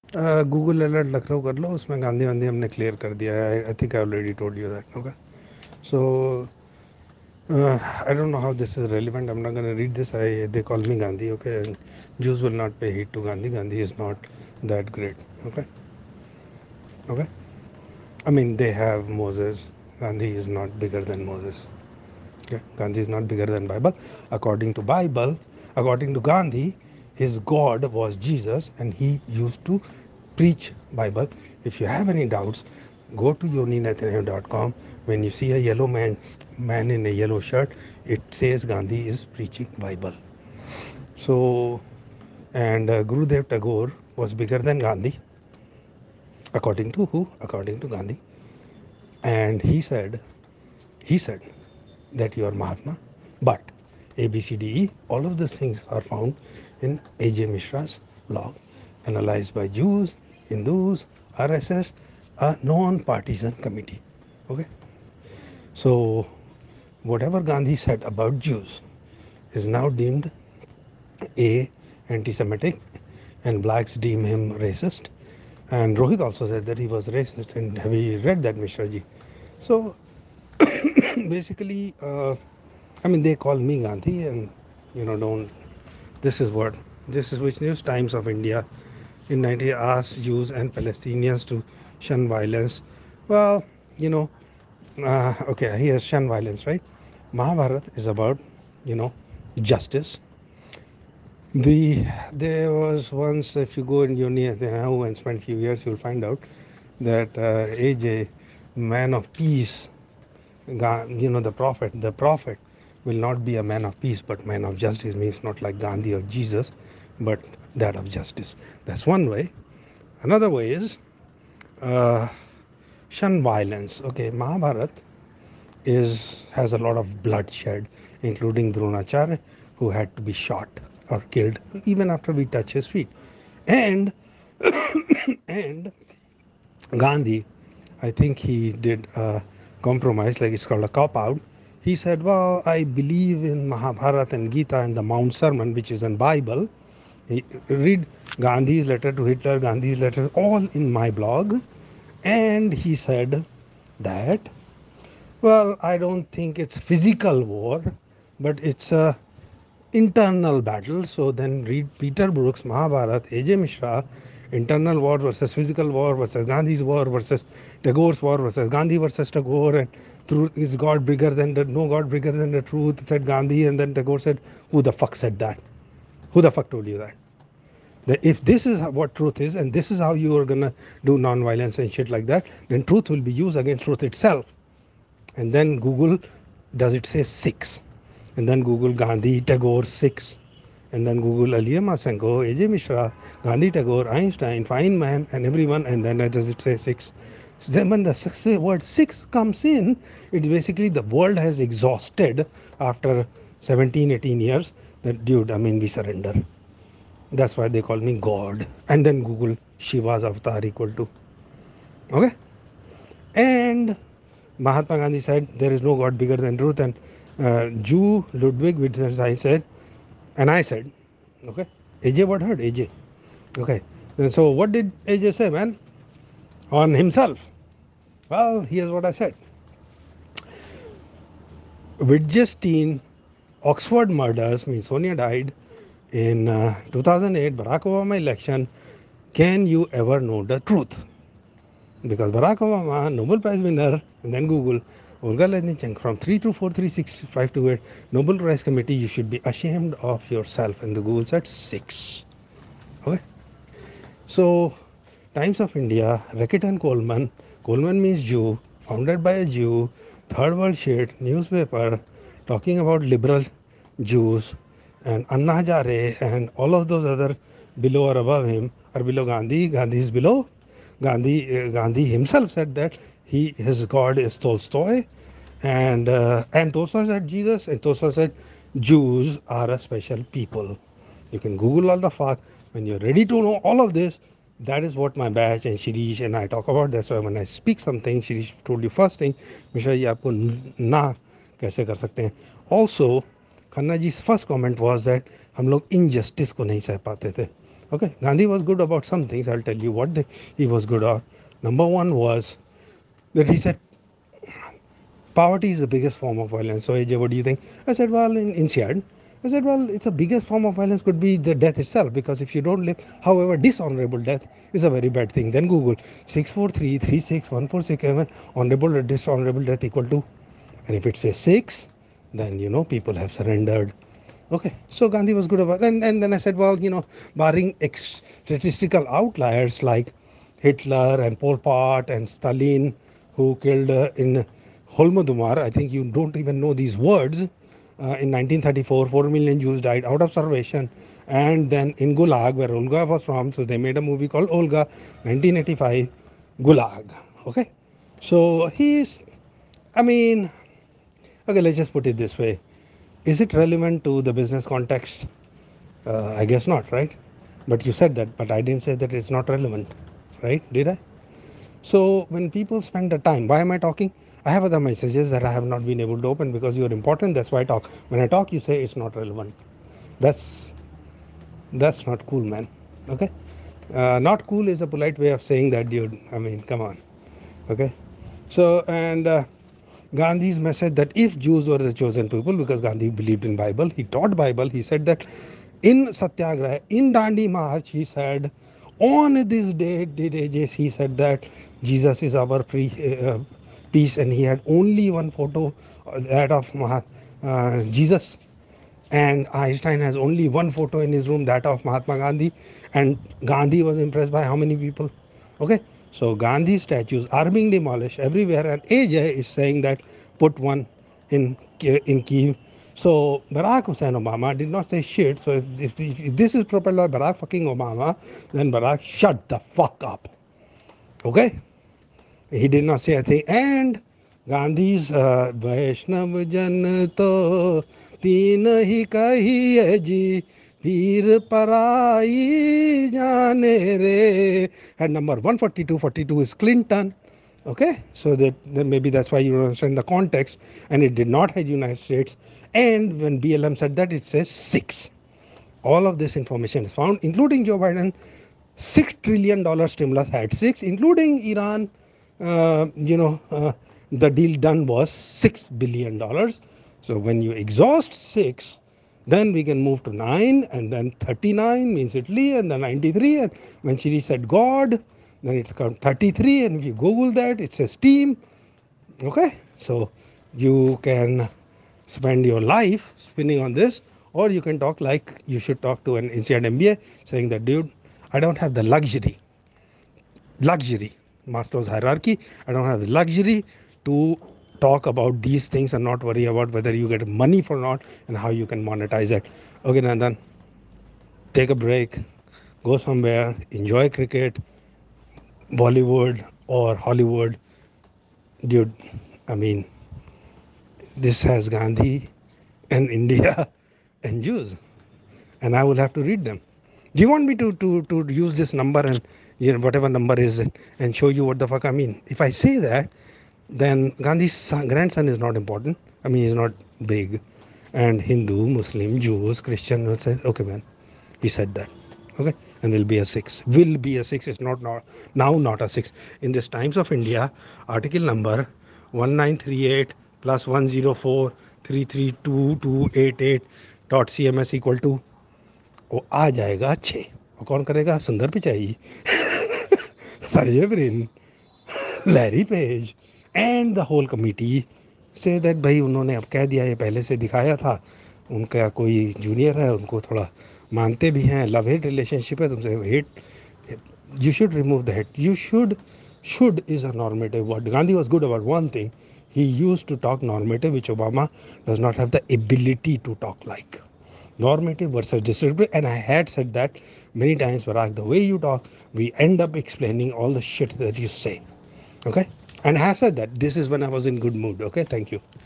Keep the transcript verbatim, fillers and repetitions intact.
Google alert Lucknow कर लो, उसमें गांधी वांधी हमने क्लियर कर दिया है. I think I already told you that. Okay. So I don't know how this is relevant. I am not gonna read this. I they call me Gandhi. Okay. Jews will not pay heed to Gandhi. Gandhi is not that great. Okay. Okay. I mean, they have Moses. Gandhi is not bigger than Moses. Okay. Gandhi is not bigger than Bible. According to Bible, according to Gandhi, his God was Jesus, and he used to preach Bible. If you have any doubts, go to yoni netanyahu dot com. When you see a yellow man, man in a yellow shirt, it says Gandhi is preaching Bible. So, and uh, Gurudev Tagore was bigger than Gandhi, according to who? According to Gandhi. And he said, he said that you are Mahatma, but A, B, C, D, E, all of these things are found in A J Mishra's blog, analyzed by Jews, Hindus, R S S, a non-partisan committee. Okay, so whatever Gandhi said about Jews is now deemed A, anti-Semitic, and blacks deem him racist. And Rohit also said that he was racist, and have you read that, Mishra ji? So basically, uh, I mean, they call me Gandhi, and you know, don't. This is what this is which news Times of India in ninety asked Jews and Palestinians to shun violence. Well, you know, uh, okay, here's shun violence, right? Mahabharat is about, you know, justice. The there was once, if you go in Yoni now and spend a few years, you'll find out that uh, A J, man of peace, you know, the prophet, the prophet will not be a man of peace but man of justice. Means not like Gandhi or Jesus, but that of justice. That's one way. Another way is uh, shun violence. Okay, Mahabharat is has a lot of bloodshed, including Dronacharya, who had to be shot or killed even after we touch his feet. And and Gandhi, I think he did a compromise, like it's called a cop out. He said, well, I believe in Mahabharata and Gita and the Mount Sermon, which is in Bible. He, read Gandhi's letter to Hitler, Gandhi's letter, all in my blog. And he said that, well, I don't think it's physical war, but it's a internal battle. So then read Peter Brooks, Mahabharata, A J Mishra, internal war versus physical war versus Gandhi's war versus Tagore's war versus Gandhi versus Tagore, and truth is God bigger than the no God bigger than the truth, said Gandhi, and then Tagore said, who the fuck said that? Who the fuck told you that? That if this is what truth is, and this is how you are gonna do non-violence and shit like that, then truth will be used against truth itself. And then Google, does it say six? And then Google Gandhi, Tagore, six. And then Google Aliyah Masenko, A J Mishra, Gandhi, Tagore, Einstein, Feynman, and everyone. And then does it say six? So then when the word six comes in, it's basically the world has exhausted after seventeen, eighteen years that, dude, I mean, we surrender. That's why they call me God. And then Google Shiva's avatar equal to. Okay? And Mahatma Gandhi said, there is no God bigger than truth. And uh, Jew Ludwig Wittgenstein said, and I said, okay, A J what heard? A J. Okay. And so what did A J say, man? On himself. Well, here's what I said. Wittgenstein, Oxford murders, means Sonia died in uh, two thousand eight, Barack Obama election. Can you ever know the truth? Because Barack Obama, Nobel Prize winner, and then Google, Olga Lednichenko, from three to four, three, six, five to eight, Nobel Prize Committee, you should be ashamed of yourself. And the Google said six. Okay. So, Times of India, Reckitt and Coleman, Coleman means Jew, founded by a Jew, third world shit, newspaper, talking about liberal Jews, and Anna Hazare and all of those other below or above him are below Gandhi. Gandhi is below. Gandhi, uh, Gandhi himself said that he his God is Tolstoy, and uh, and Tolstoy said Jesus, and Tolstoy said Jews are a special people. You can Google all the facts. When you're ready to know all of this, that is what my batch and Shirish and I talk about. That's why when I speak something, Shirish told you first thing, Mishra ji आपको ना कैसे कर सकते हैं. Also, Khanna जी's first comment was that हम लोग injustice को नहीं सह पाते थे. Okay, Gandhi was good about some things. I'll tell you what they, he was good at. Number one was that he said poverty is the biggest form of violence. So, A J, what do you think? I said, well, in INSEAD, I said, well, it's the biggest form of violence could be the death itself, because if you don't live, however, dishonorable death is a very bad thing. Then Google six four three three six one four six seven honorable or dishonorable death equal to, and if it says six, then you know people have surrendered. Okay, so Gandhi was good about, and, and then I said, well, you know, barring ex- statistical outliers like Hitler and Pol Pot and Stalin, who killed uh, in Holodomor, I think you don't even know these words. Uh, in nineteen thirty-four, four million Jews died out of starvation. And then in Gulag, where Olga was from, so they made a movie called Olga, nineteen eighty-five, Gulag. Okay, so he's, I mean, okay, let's just put it this way. Is it relevant to the business context? Uh, I guess not, right? But you said that, but I didn't say that it's not relevant, right? Did I? So when people spend the time, why am I talking? I have other messages that I have not been able to open because you're important. That's why I talk. When I talk, you say it's not relevant. That's that's not cool, man. Okay, uh, not cool is a polite way of saying that, dude. I mean, come on. Okay, so and uh, Gandhi's message that if Jews were the chosen people, because Gandhi believed in Bible, he taught Bible. He said that in Satyagraha, in Dandi March, he said, on this day, he said that Jesus is our pre, uh, peace, and he had only one photo, uh, that of Mahat, uh, Jesus. And Einstein has only one photo in his room, that of Mahatma Gandhi. And Gandhi was impressed by how many people? Okay, so Gandhi statues are being demolished everywhere, and A J is saying that put one in in Kiev. So Barack Hussein Obama did not say shit. So if, if, if this is propelled by Barack fucking Obama, then Barack shut the fuck up. Okay, he did not say a thing. And Gandhi's uh, Vaishnav Jan to teen hi kahiye ji Veer Parai Jane Re had number one forty-two. forty-two is Clinton. Okay, so that, that maybe that's why you don't understand the context. And it did not have United States. And when B L M said that, it says six. All of this information is found, including Joe Biden. Six trillion dollar stimulus had six, including Iran. Uh, you know, uh, the deal done was six billion dollars. So when you exhaust six, then we can move to nine, and then thirty-nine means Italy, and then ninety-three. And when she said God, then it comes thirty-three. And if you Google that, it says team. Okay, so you can spend your life spinning on this, or you can talk like you should talk to an INSEAD M B A, saying that, dude, I don't have the luxury, luxury, Maslow's hierarchy. I don't have the luxury to talk about these things and not worry about whether you get money for not and how you can monetize it. Okay, Nandan, take a break, go somewhere, enjoy cricket, Bollywood or Hollywood, dude. I mean, this has Gandhi and India and Jews, and I will have to read them. Do you want me to, to, to use this number and, you know, whatever number is it, and show you what the fuck I mean? If I say that, then Gandhi's son, grandson is not important. I mean, he's not big. And Hindu, Muslim, Jews, Christian will say, okay, man, he said that. Okay, and will be a six. Will be a six. It's not now, now not a six. In this Times of India, article number one nine three eight plus one zero four three three two two eight eight dot cms equal to, वो आ जाएगा छः. और कौन करेगा? Sundar Pichai, Sergey Brin, Larry Page and the whole committee से that भाई उन्होंने अब कह दिया, ये पहले से दिखाया था. उनका कोई जूनियर है, उनको थोड़ा मानते भी हैं, लव हेट रिलेशनशिप है तुमसे, hate. You should remove the hate. You should, should is a normative word. Gandhi was good about one thing. He used to talk normative, which Obama does not have the ability to talk like. Normative versus descriptive. And I had said that many times, Parag, the way you talk, we end up explaining all the shit that you say. Okay? And I have said that. This is when I was in good mood. Okay? Thank you.